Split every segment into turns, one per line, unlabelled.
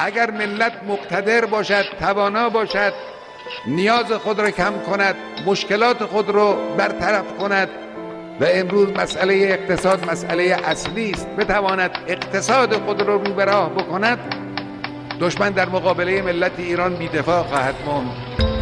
اگر ملت مقتدر باشد، توانا باشد، نیاز خود را کم کند، مشکلات خود را برطرف کند و امروز مسئله اقتصاد مسئله اصلی است، بتواند اقتصاد خود را رو به راه بکند، دشمن در مقابله ملت ایران بی‌دفاع خواهد ماند.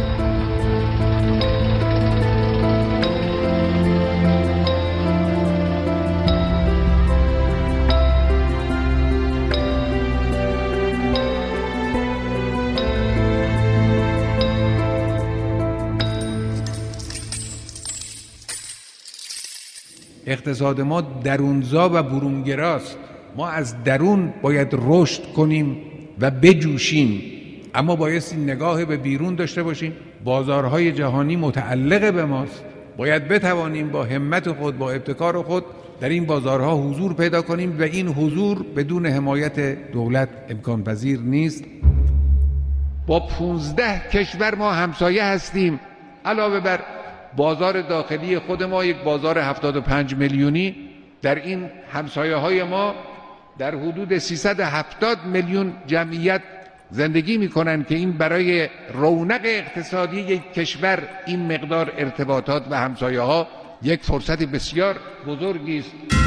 اقتصاد ما درونزا و برونگراست. ما از درون باید رشد کنیم و بجوشیم، اما بایستی نگاه به بیرون داشته باشیم. بازارهای جهانی متعلق به ماست، باید بتوانیم با همت خود، با ابتکار خود در این بازارها حضور پیدا کنیم و این حضور بدون حمایت دولت امکان پذیر نیست. با 15 کشور ما همسایه هستیم، علاوه بر بازار داخلی خود ما یک بازار 75 میلیونی، در این همسایه های ما در حدود 370 میلیون جمعیت زندگی میکنن که این برای رونق اقتصادی یک کشور این مقدار ارتباطات و همسایه ها یک فرصت بسیار بزرگی است.